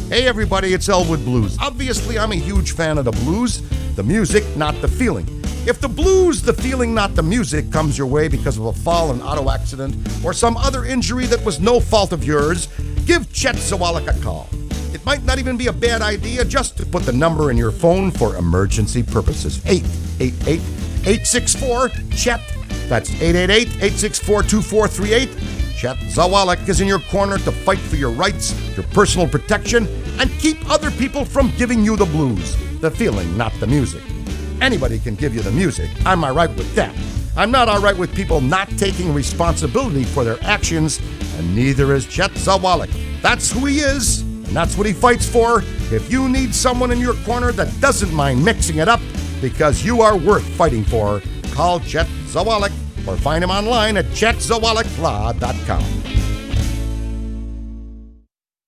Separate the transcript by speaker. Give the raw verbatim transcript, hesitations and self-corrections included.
Speaker 1: Hey everybody, it's Elwood Blues. Obviously, I'm a huge fan of the blues, the music, not the feeling. If the blues, the feeling, not the music, comes your way because of a fall, an auto accident, or some other injury that was no fault of yours, give Chet Zawalik a call. It might not even be a bad idea just to put the number in your phone for emergency purposes. eight eight eight, eight six four, C H E T. That's eight eight eight, eight six four, two four three eight. Chet Zawalik is in your corner to fight for your rights, your personal protection, and keep other people from giving you the blues. The feeling, not the music. Anybody can give you the music. I'm all right with that. I'm not all right with people not taking responsibility for their actions, and neither is Chet Zawalik. That's who he is, and that's what he fights for. If you need someone in your corner that doesn't mind mixing it up because you are worth fighting for, call Chet Zawalik or find him online at chet zawalik law dot com.